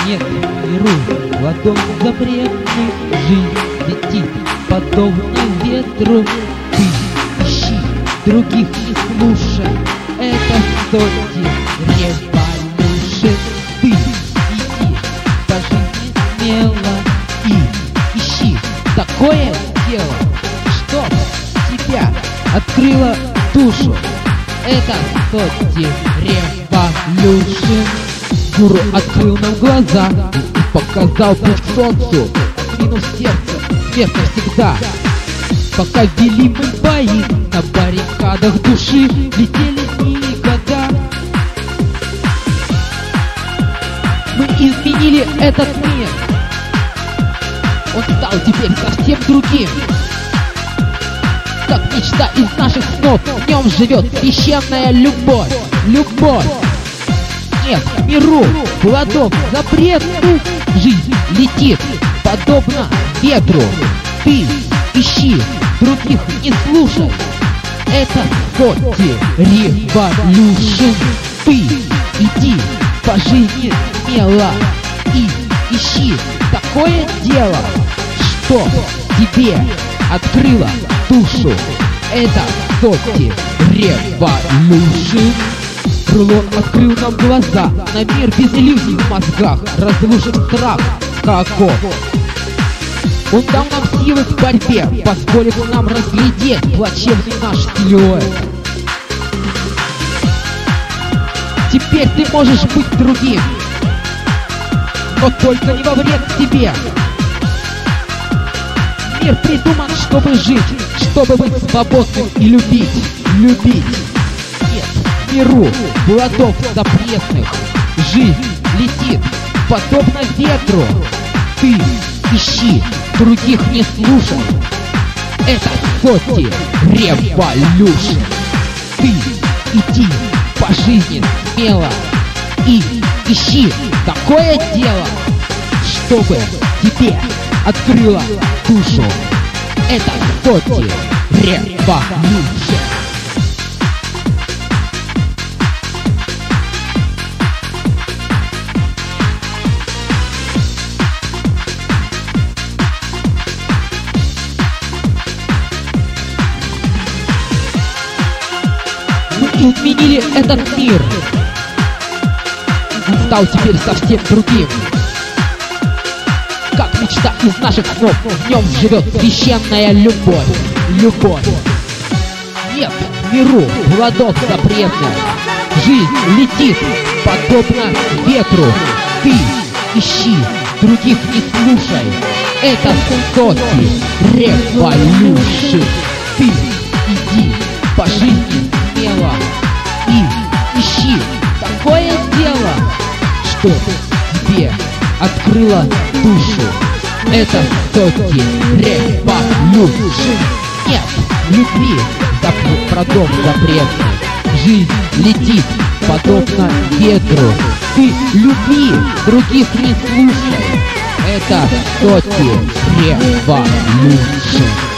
Нет миру, ладонь запретных, жизнь летит, подобно ветру. Ты ищи, других не слушай, это сотни революшн. Ты иди по жизни смело и ищи такое дело, чтоб тебя открыло душу. Это сотни революшн. Гуру открыл нам глаза и показал путь к солнцу, двинув сердце вверх навсегда. Пока вели мы бои на баррикадах души, летели дни и года. Мы изменили этот мир, он стал теперь совсем другим. Как мечта из наших снов, в нем живет священная любовь. Любовь. Нет миру плодов запретных, жизнь летит, подобно ветру. Ты ищи, других не слушай, это сотни революшн. Ты иди по жизни смело и ищи такое дело, что тебе открыло душу. Это сотни революшн. Крыло открыл нам глаза на мир без иллюзий в мозгах, разрушив страх скаков. Он дал нам силы к борьбе, позволив нам разглядеть плачевный наш силуэт. Теперь ты можешь быть другим, но только не во вред себе. Мир придуман, чтобы жить, чтобы быть свободным и любить. Любить. Нет миру плодов запретных, жизнь летит, подобно ветру. Ты ищи, других не слушай, это сотни революшн. Ты иди по жизни смело и ищи такое дело, чтобы тебе открыло душу. Это сотни революшн. Изменили этот мир, он стал теперь совсем другим. Как мечта из наших снов, в нем живет священная любовь. Любовь. Нет миру плодов запретных, жизнь летит, подобно ветру. Ты ищи, других не слушай, это сотни революшн. Ты иди по жизни смело и ищи такое дело, что тебе открыло душу. Это сотни революшн. Нет любви, продов запретных, жизнь летит, подобно ветру. Ты люби, других не слушай, это сотни революшн.